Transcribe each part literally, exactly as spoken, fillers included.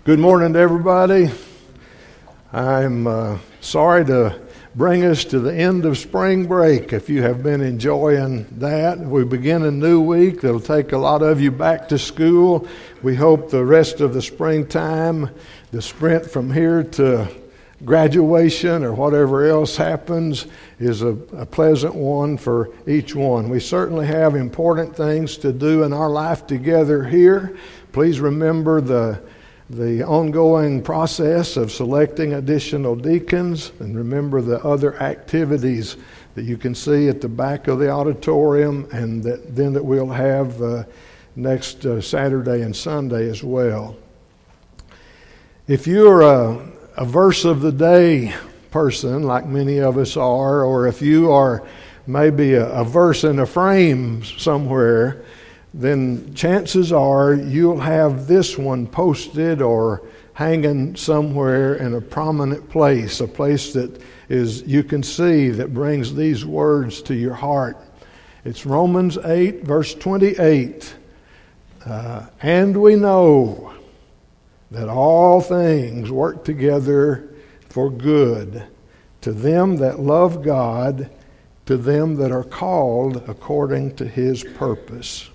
Good morning to everybody. I'm uh, sorry to bring us to the end of spring break. If you have been enjoying that, we begin a new week. It'll take a lot of you back to school. We hope the rest of the springtime, the sprint from here to graduation or whatever else happens, is a, a pleasant one for each one. We certainly have important things to do in our life together here. Please remember the the ongoing process of selecting additional deacons, and remember the other activities that you can see at the back of the auditorium, and that then that we'll have uh, next uh, Saturday and Sunday as well. If you're a, a verse of the day person, like many of us are, or if you are maybe a, a verse in a frame somewhere, then chances are you'll have this one posted or hanging somewhere in a prominent place, a place that is you can see that brings these words to your heart. It's Romans eight, verse twenty-eight. Uh, and we know that all things work together for good to them that love God, to them that are called according to His purpose.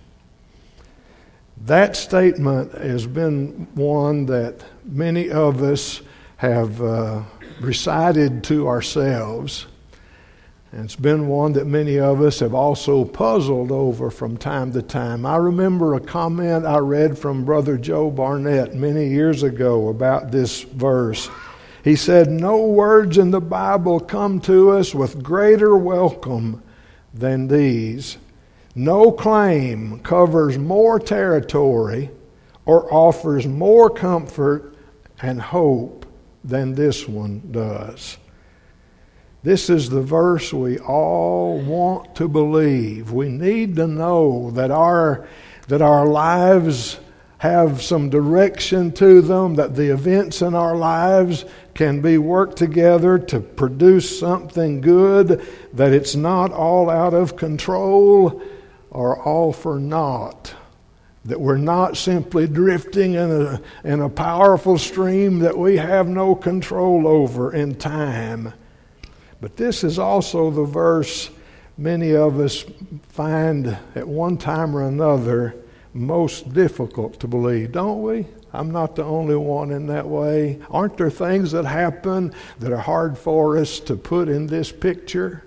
That statement has been one that many of us have uh, recited to ourselves. And it's been one that many of us have also puzzled over from time to time. I remember a comment I read from Brother Joe Barnett many years ago about this verse. He said, "No words in the Bible come to us with greater welcome than these. No claim covers more territory or offers more comfort and hope than this one does." This is the verse we all want to believe. We need to know that our that our lives have some direction to them, that the events in our lives can be worked together to produce something good, that it's not all out of control or all for naught, that we're not simply drifting in a, in a powerful stream that we have no control over in time. But this is also the verse many of us find at one time or another most difficult to believe, don't we? I'm not the only one in that way. Aren't there things that happen that are hard for us to put in this picture?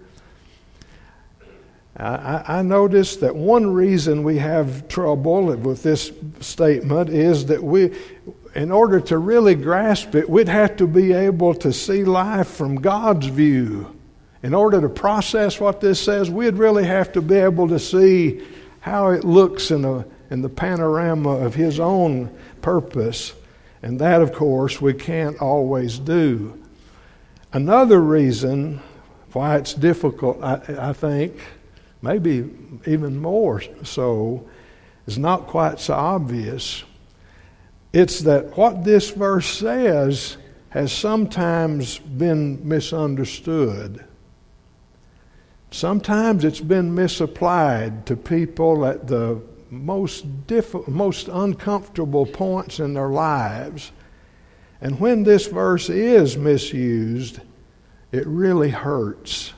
I, I noticed that one reason we have trouble with this statement is that we, in order to really grasp it, we'd have to be able to see life from God's view. In order to process what this says, we'd really have to be able to see how it looks in, a, in the panorama of His own purpose. And that, of course, we can't always do. Another reason why it's difficult, I, I think, maybe even more so, is not quite so obvious. It's that what this verse says has sometimes been misunderstood. Sometimes it's been misapplied to people at the most diff- most uncomfortable points in their lives. And when this verse is misused, it really hurts,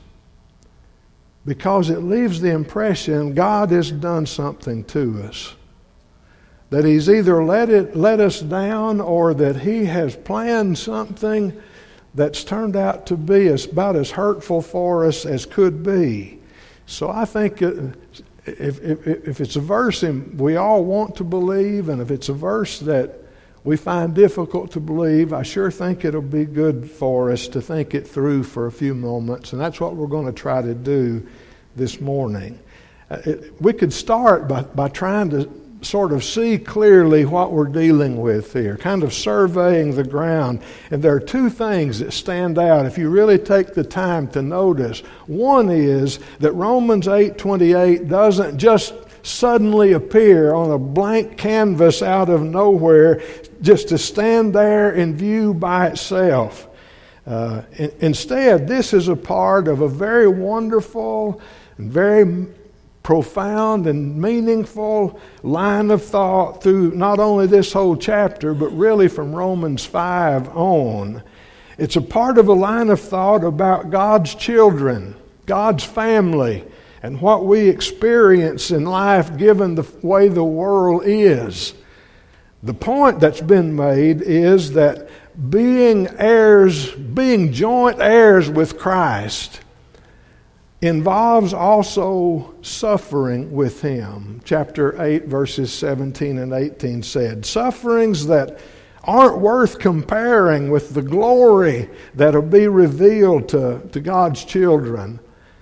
because it leaves the impression God has done something to us, that He's either let it let us down, or that He has planned something that's turned out to be as, about as hurtful for us as could be. So I think it, if, if, if it's a verse we all want to believe, and if it's a verse that we find difficult to believe, I sure think it'll be good for us to think it through for a few moments, and that's what we're going to try to do this morning. Uh, it, we could start by, by trying to sort of see clearly what we're dealing with here, kind of surveying the ground. And there are two things that stand out if you really take the time to notice. One is that Romans eight twenty-eight doesn't just suddenly appear on a blank canvas out of nowhere, just to stand there in view by itself. Uh, in, instead, this is a part of a very wonderful and very profound and meaningful line of thought through not only this whole chapter, but really from Romans five on. It's a part of a line of thought about God's children, God's family, and what we experience in life given the way the world is. The point that's been made is that being heirs, being joint heirs with Christ, involves also suffering with Him. Chapter eight, verses seventeen and eighteen said, sufferings that aren't worth comparing with the glory that'll be revealed to, to God's children,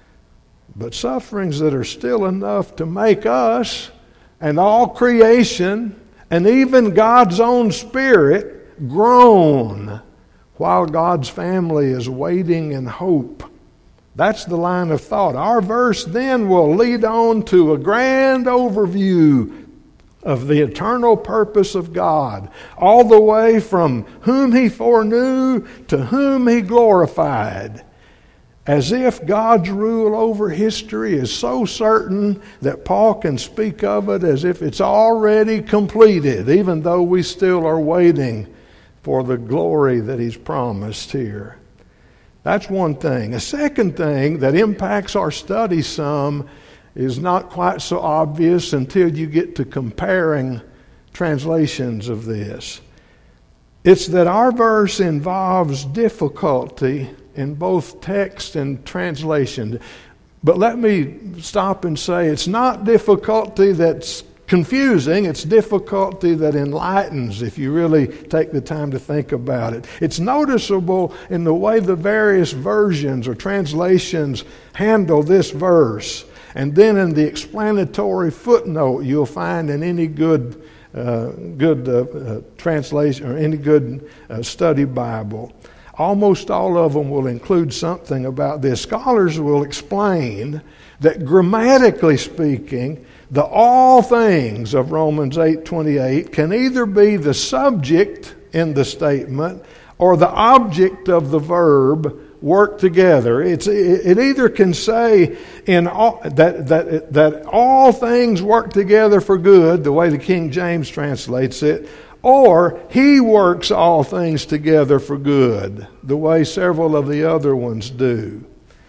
but sufferings that are still enough to make us and all creation and even God's own Spirit groan while God's family is waiting in hope. That's the line of thought. Our verse then will lead on to a grand overview of the eternal purpose of God, all the way from whom He foreknew to whom He glorified, as if God's rule over history is so certain that Paul can speak of it as if it's already completed, even though we still are waiting for the glory that He's promised here. That's one thing. A second thing that impacts our study some is not quite so obvious until you get to comparing translations of this. It's that our verse involves difficulty in both text and translation. But let me stop and say it's not difficulty that's confusing, it's difficulty that enlightens if you really take the time to think about it. It's noticeable in the way the various versions or translations handle this verse. And then in the explanatory footnote you'll find in any good uh, good uh, uh, translation or any good uh, study Bible. Almost all of them will include something about this. Scholars will explain that grammatically speaking, the all things of Romans eight twenty-eight can either be the subject in the statement or the object of the verb work together. It's, it either can say in all, that, that, that all things work together for good, the way the King James translates it, or He works all things together for good, the way several of the other ones do.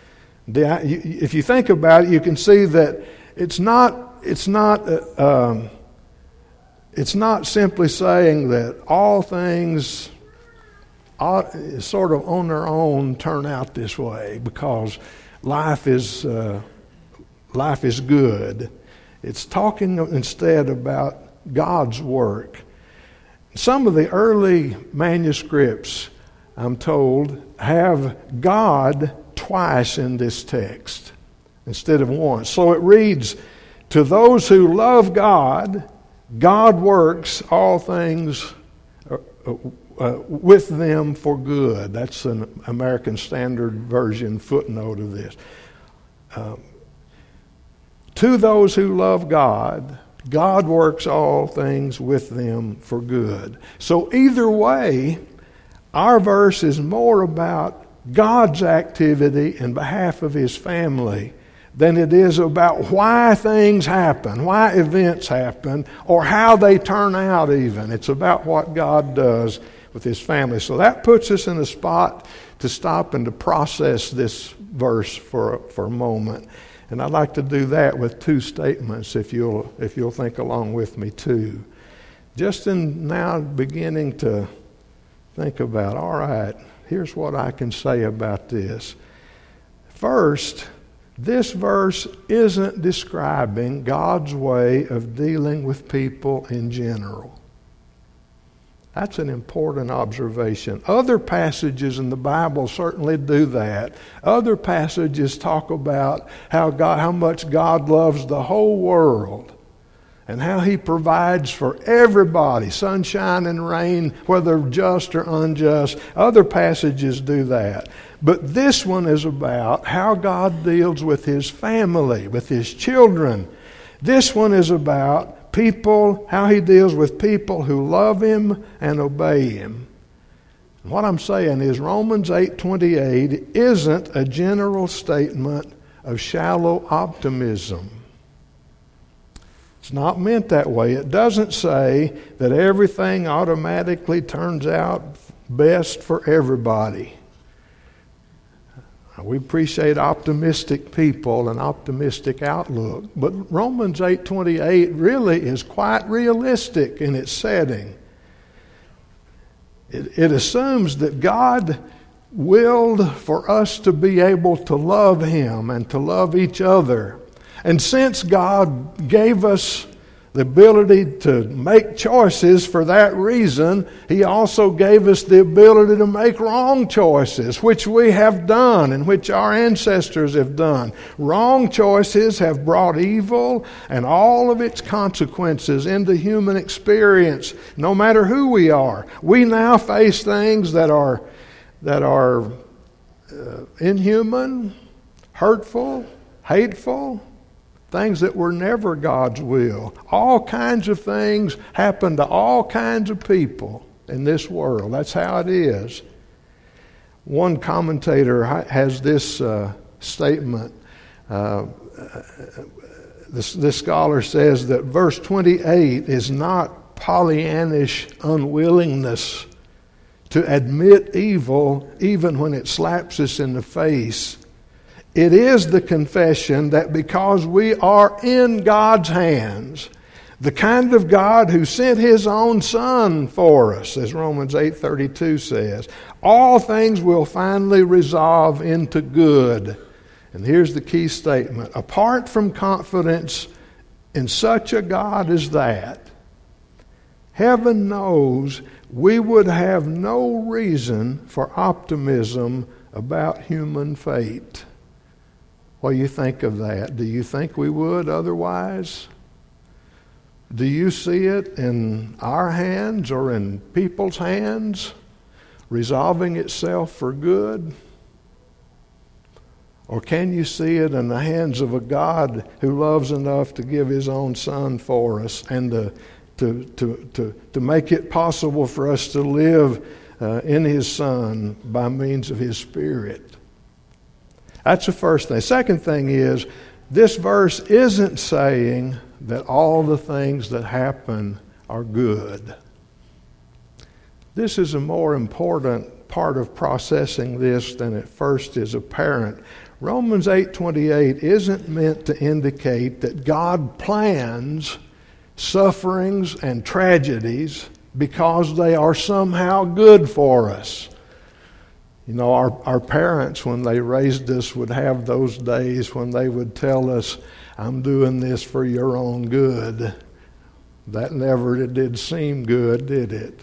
If you think about it, you can see that it's not it's not uh, um, it's not simply saying that all things ought, sort of on their own turn out this way because life is uh, life is good. It's talking instead about God's work. Some of the early manuscripts, I'm told, have God twice in this text instead of once. So it reads, to those who love God, God works all things uh, uh, with them for good. That's an American Standard Version footnote of this. Um, to those who love God, God works all things with them for good. So either way, our verse is more about God's activity in behalf of His family than it is about why things happen, why events happen, or how they turn out even. It's about what God does with His family. So that puts us in a spot to stop and to process this verse for, for a moment. And I'd like to do that with two statements if you'll if you'll think along with me too. Just in now beginning to think about, all right, here's what I can say about this. First, this verse isn't describing God's way of dealing with people in general. That's an important observation. Other passages in the Bible certainly do that. Other passages talk about how God, how much God loves the whole world and how He provides for everybody, sunshine and rain, whether just or unjust. Other passages do that. But this one is about how God deals with His family, with His children. This one is about people, how He deals with people who love Him and obey Him. And what I'm saying is Romans eight twenty-eight isn't a general statement of shallow optimism. It's not meant that way. It doesn't say that everything automatically turns out best for everybody. We appreciate optimistic people and optimistic outlook, but Romans eight twenty-eight really is quite realistic in its setting. It, it assumes that God willed for us to be able to love Him and to love each other. And since God gave us the ability to make choices for that reason, He also gave us the ability to make wrong choices, which we have done and which our ancestors have done. Wrong choices have brought evil and all of its consequences into human experience, no matter who we are. We now face things that are, that are uh, inhuman, hurtful, hateful, things that were never God's will. All kinds of things happen to all kinds of people in this world. That's how it is. One commentator has this uh, statement. Uh, this, this scholar says that verse twenty-eight is not Pollyannish unwillingness to admit evil even when it slaps us in the face. It is the confession that because we are in God's hands, the kind of God who sent His own Son for us, as Romans eight thirty-two says, all things will finally resolve into good. And here's the key statement. Apart from confidence in such a God as that, heaven knows we would have no reason for optimism about human fate. What do you think of that? Do you think we would otherwise? Do you see it in our hands or in people's hands, resolving itself for good? Or can you see it in the hands of a God who loves enough to give His own Son for us and to, to, to, to, to make it possible for us to live uh, in His Son by means of His Spirit? That's the first thing. Second thing is, this verse isn't saying that all the things that happen are good. This is a more important part of processing this than at first is apparent. Romans eight twenty-eight isn't meant to indicate that God plans sufferings and tragedies because they are somehow good for us. You know, our, our parents, when they raised us, would have those days when they would tell us, I'm doing this for your own good. That never did seem good, did it?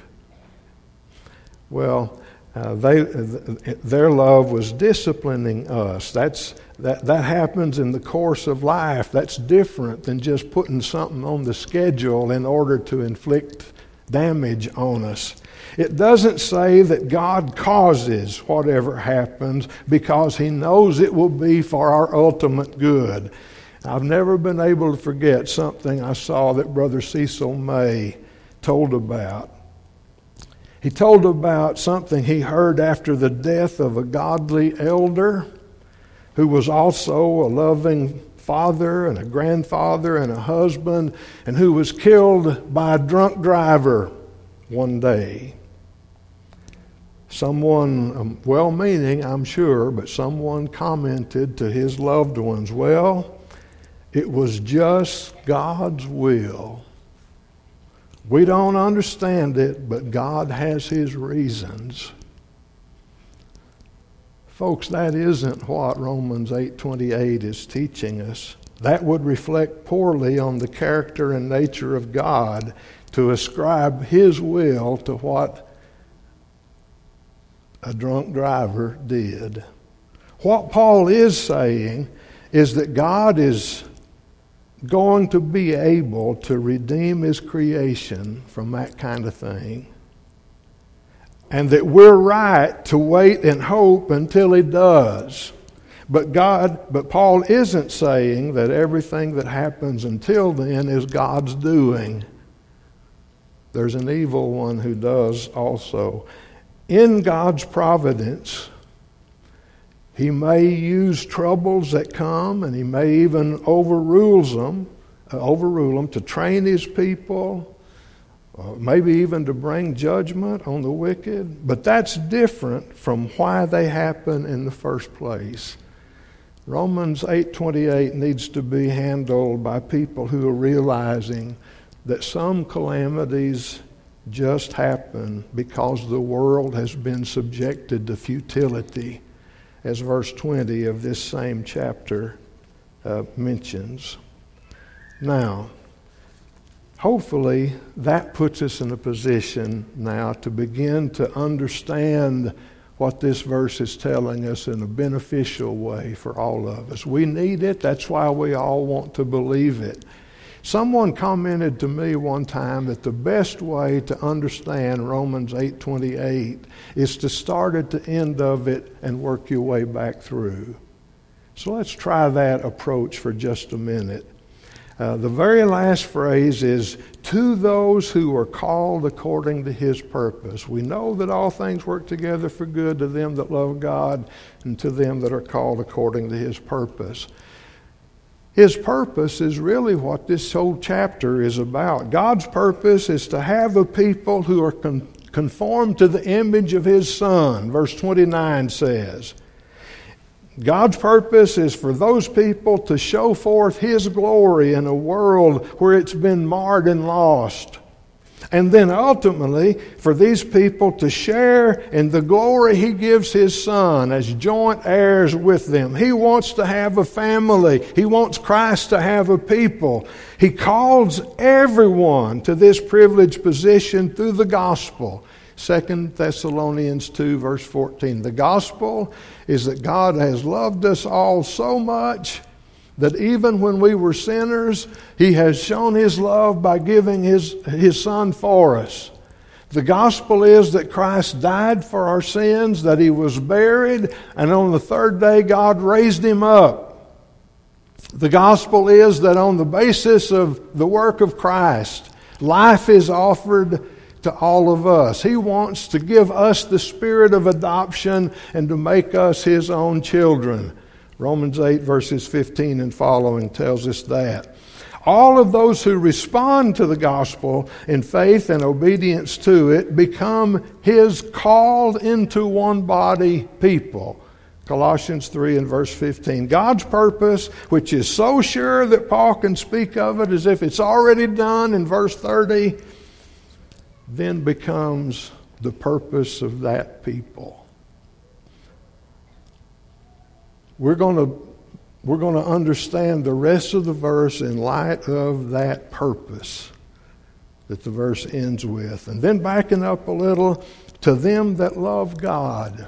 Well, uh, they their love was disciplining us. That's that, that happens in the course of life. That's different than just putting something on the schedule in order to inflict damage on us. It doesn't say that God causes whatever happens because He knows it will be for our ultimate good. I've never been able to forget something I saw that Brother Cecil May told about. He told about something he heard after the death of a godly elder who was also a loving father and a grandfather and a husband, and who was killed by a drunk driver one day. Someone, um, well-meaning, I'm sure, but someone commented to his loved ones, well, it was just God's will. We don't understand it, but God has His reasons. Folks, that isn't what Romans eight twenty-eight is teaching us. That would reflect poorly on the character and nature of God to ascribe His will to what a drunk driver did. What Paul is saying is that God is going to be able to redeem His creation from that kind of thing. And that we're right to wait and hope until He does. But God, but Paul isn't saying that everything that happens until then is God's doing. There's an evil one who does also. In God's providence, He may use troubles that come, and He may even overrule them overrule them, to train his people, uh, maybe even to bring judgment on the wicked. But that's different from why they happen in the first place. Romans eight twenty-eight needs to be handled by people who are realizing that some calamities just happen because the world has been subjected to futility, as verse twenty of this same chapter uh, mentions. Now, hopefully that puts us in a position now to begin to understand what this verse is telling us in a beneficial way for all of us. We need it. That's why we all want to believe it. Someone commented to me one time that the best way to understand Romans eight twenty-eight is to start at the end of it and work your way back through. So let's try that approach for just a minute. Uh, the very last phrase is, to those who are called according to his purpose. We know that all things work together for good to them that love God and to them that are called according to his purpose. His purpose is really what this whole chapter is about. God's purpose is to have a people who are con- conformed to the image of his Son. Verse twenty-nine says, God's purpose is for those people to show forth his glory in a world where it's been marred and lost. And then ultimately, for these people to share in the glory he gives his Son as joint heirs with them. He wants to have a family. He wants Christ to have a people. He calls everyone to this privileged position through the gospel. Second Thessalonians two, verse fourteen. The gospel is that God has loved us all so much that even when we were sinners, he has shown his love by giving his, his Son for us. The gospel is that Christ died for our sins, that he was buried, and on the third day God raised him up. The gospel is that on the basis of the work of Christ, life is offered to all of us. He wants to give us the spirit of adoption and to make us his own children. Romans eight verses fifteen and following tells us that. All of those who respond to the gospel in faith and obedience to it become his called into one body people. Colossians three and verse fifteen. God's purpose, which is so sure that Paul can speak of it as if it's already done in verse thirty, then becomes the purpose of that people. We're going to we're going to understand the rest of the verse in light of that purpose that the verse ends with. And then backing up a little, to them that love God.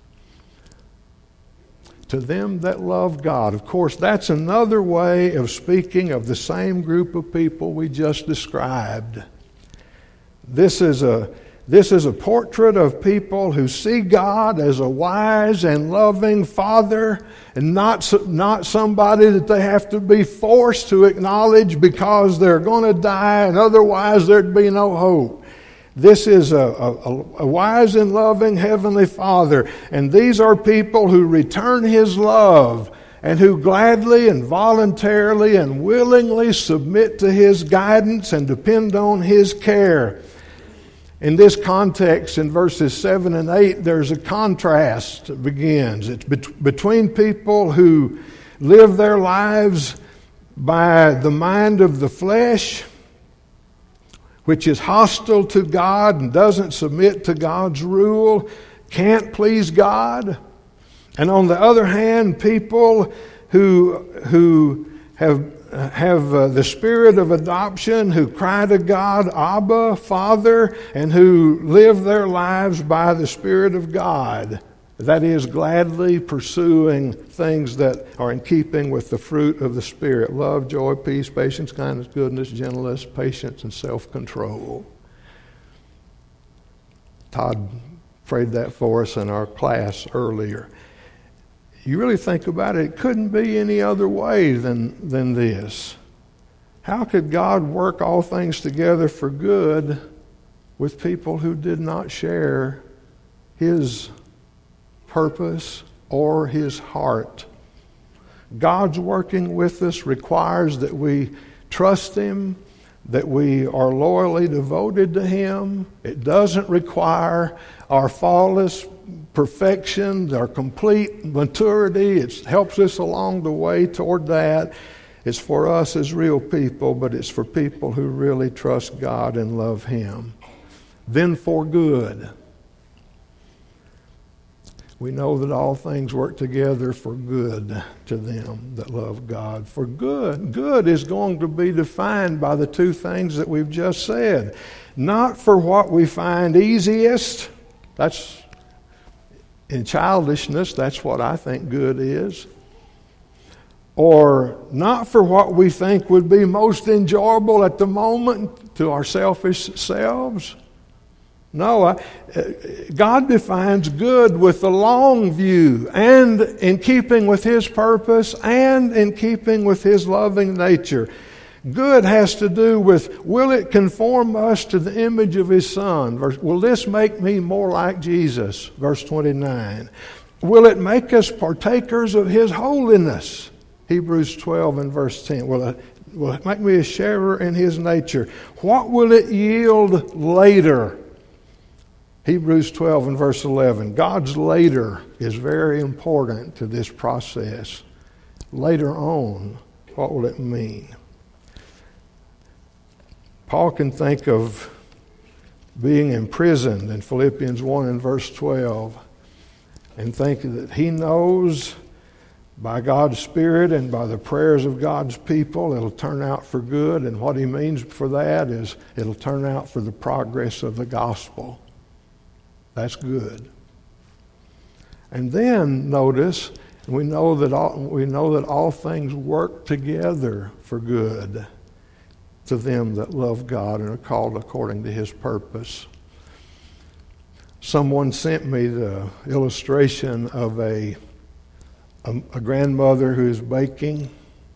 To them that love God. Of course, that's another way of speaking of the same group of people we just described. This is a This is a portrait of people who see God as a wise and loving Father, and not, not somebody that they have to be forced to acknowledge because they're going to die and otherwise there'd be no hope. This is a, a, a wise and loving Heavenly Father, and these are people who return his love and who gladly and voluntarily and willingly submit to his guidance and depend on his care. In this context, in verses seven and eight, there's a contrast that begins. It's bet- between people who live their lives by the mind of the flesh, which is hostile to God and doesn't submit to God's rule, can't please God. And on the other hand, people who, who have have uh, the spirit of adoption, who cry to God, Abba, Father, and who live their lives by the Spirit of God. That is, gladly pursuing things that are in keeping with the fruit of the Spirit. Love, joy, peace, patience, kindness, goodness, gentleness, patience, and self-control. Todd prayed that for us in our class earlier. You really think about it, it couldn't be any other way than, than this. How could God work all things together for good with people who did not share his purpose or his heart? God's working with us requires that we trust Him, that we are loyally devoted to Him. It doesn't require our flawless perfection, our complete maturity. It helps us along the way toward that. It's for us as real people, but it's for people who really trust God and love Him. Then for good. We know that all things work together for good to them that love God. For good. Good is going to be defined by the two things that we've just said. Not for what we find easiest. That's, in childishness, that's what I think good is. Or not for what we think would be most enjoyable at the moment to our selfish selves. No, I, God defines good with the long view and in keeping with His purpose and in keeping with His loving nature. Good has to do with, will it conform us to the image of His Son? Will this make me more like Jesus? Verse twenty-nine. Will it make us partakers of His holiness? Hebrews twelve and verse ten. Will it, will it make me a sharer in His nature? What will it yield later? Hebrews twelve and verse eleven. God's later is very important to this process. Later on, what will it mean? Paul can think of being imprisoned in Philippians one and verse twelve and think that he knows by God's Spirit and by the prayers of God's people it'll turn out for good, and what he means for that is it'll turn out for the progress of the gospel. That's good. And then notice, we know that all, we know that all things work together for good to them that love God and are called according to His purpose. Someone sent me the illustration of a, a, a grandmother who is baking,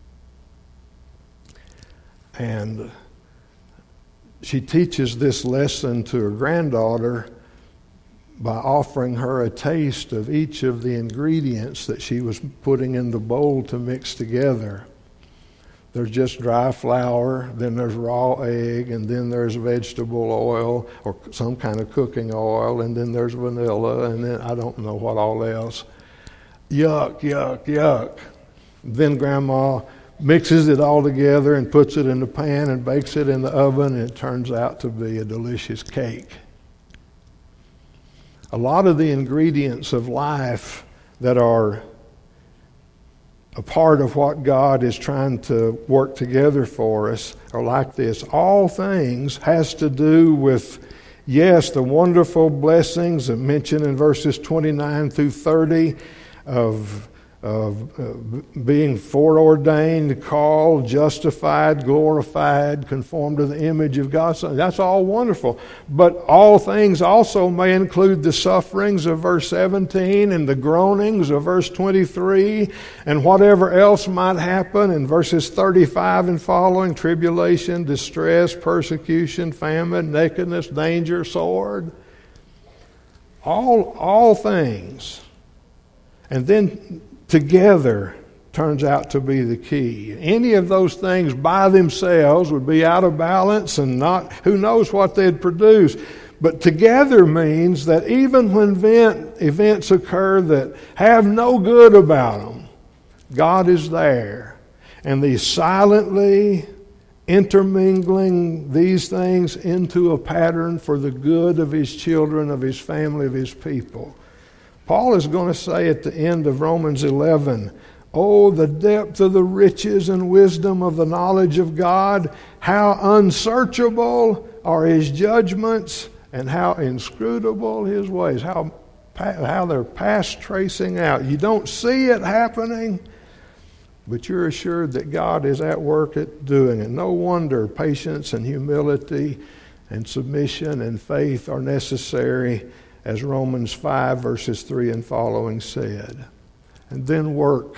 and she teaches this lesson to her granddaughter by offering her a taste of each of the ingredients that she was putting in the bowl to mix together. There's just dry flour, then there's raw egg, and then there's vegetable oil or some kind of cooking oil, and then there's vanilla, and then I don't know what all else. Yuck, yuck, yuck. Then Grandma mixes it all together and puts it in the pan and bakes it in the oven, and it turns out to be a delicious cake. A lot of the ingredients of life that are a part of what God is trying to work together for us are like this. All things has to do with, yes, the wonderful blessings mentioned in verses twenty-nine through thirty of of uh, being foreordained, called, justified, glorified, conformed to the image of God. So that's all wonderful. But all things also may include the sufferings of verse seventeen and the groanings of verse twenty-three and whatever else might happen in verses thirty-five and following: tribulation, distress, persecution, famine, nakedness, danger, sword. All, all things. And then together turns out to be the key. Any of those things by themselves would be out of balance and not, who knows what they'd produce. But together means that even when event, events occur that have no good about them, God is there. And He's silently intermingling these things into a pattern for the good of His children, of His family, of His people. Paul is going to say at the end of Romans eleven, oh, the depth of the riches and wisdom of the knowledge of God, how unsearchable are His judgments and how inscrutable His ways, how, how they're past tracing out. You don't see it happening, but you're assured that God is at work at doing it. No wonder patience and humility and submission and faith are necessary, as Romans five verses three and following said. And then work.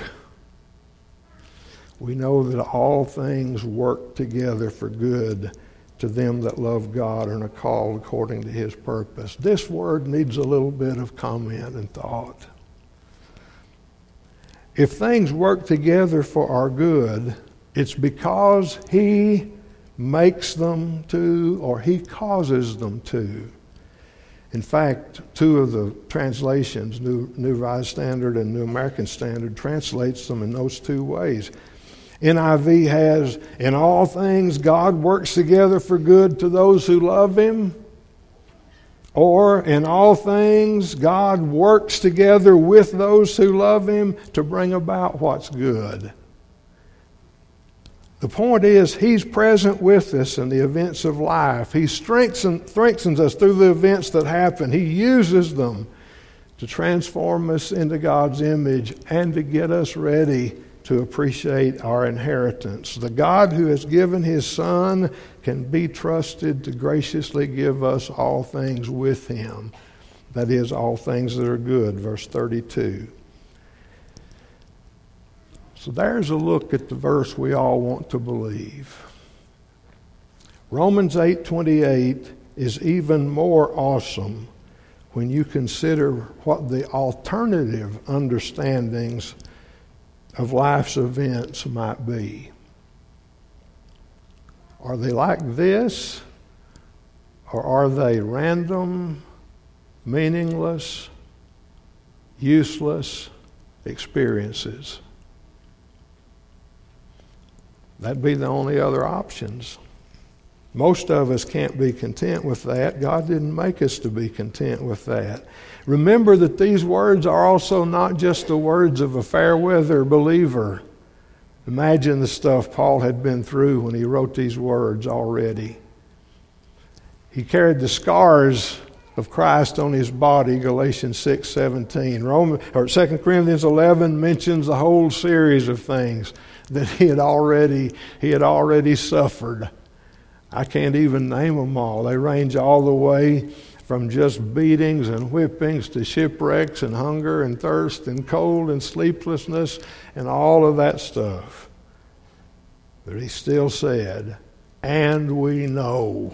We know that all things work together for good to them that love God and are called according to His purpose. This word needs a little bit of comment and thought. If things work together for our good, It's because He makes them to, or He causes them to. In fact, two of the translations, New, New Revised Standard and New American Standard, translates them in those two ways. N I V has, in all things God works together for good to those who love Him. Or, in all things God works together with those who love Him to bring about what's good. The point is, He's present with us in the events of life. He strengthens, strengthens us through the events that happen. He uses them to transform us into God's image and to get us ready to appreciate our inheritance. The God who has given His Son can be trusted to graciously give us all things with Him. That is, all things that are good, verse thirty-two. So there's a look at the verse we all want to believe. Romans eight twenty-eight is even more awesome when you consider what the alternative understandings of life's events might be. Are they like this, or are they random, meaningless, useless experiences? That'd be the only other options. Most of us can't be content with that. God didn't make us to be content with that. Remember that these words are also not just the words of a fair weather believer. Imagine the stuff Paul had been through when he wrote these words already. He carried the scars of Christ on his body, Galatians six seventeen. Roman, or Second Corinthians eleven mentions a whole series of things that he had already he had already suffered. I can't even name them all. They range all the way from just beatings and whippings to shipwrecks and hunger and thirst and cold and sleeplessness and all of that stuff. But he still said, and we know.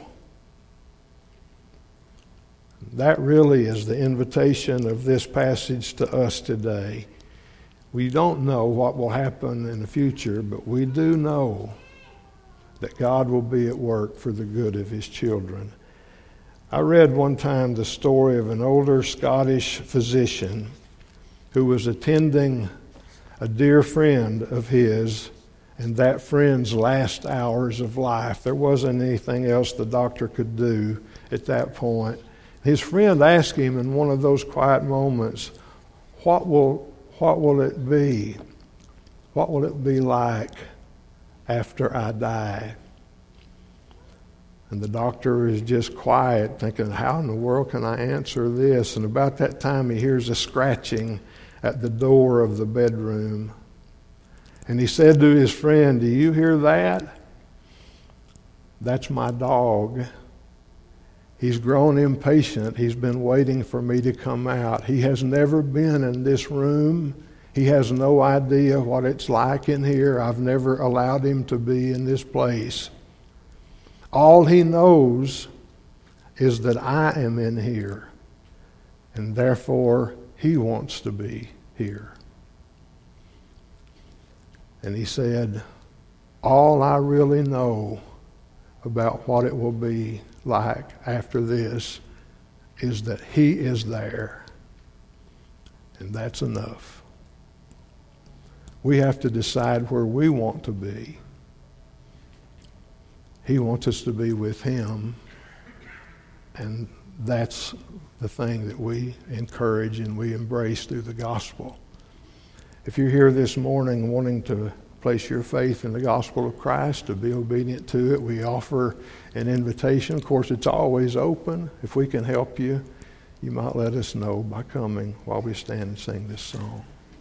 That really is the invitation of this passage to us today. We don't know what will happen in the future, but we do know that God will be at work for the good of His children. I read one time the story of an older Scottish physician who was attending a dear friend of his in that friend's last hours of life. There wasn't anything else the doctor could do at that point. His friend asked him in one of those quiet moments, what will what will it be? What will it be like after I die? And the doctor is just quiet, thinking, how in the world can I answer this? And about that time he hears a scratching at the door of the bedroom. And he said to his friend, do you hear that? That's my dog. He's grown impatient. He's been waiting for me to come out. He has never been in this room. He has no idea what it's like in here. I've never allowed him to be in this place. All he knows is that I am in here, and therefore he wants to be here. And he said, all I really know about what it will be like after this is that he is there, and that's enough. We have to decide where we want to be. He wants us to be with him, and that's the thing that we encourage and we embrace through the gospel. If you're here this morning wanting to place your faith in the gospel of Christ, to be obedient to it, we offer an invitation. Of course, it's always open. If we can help you, you might let us know by coming while we stand and sing this song.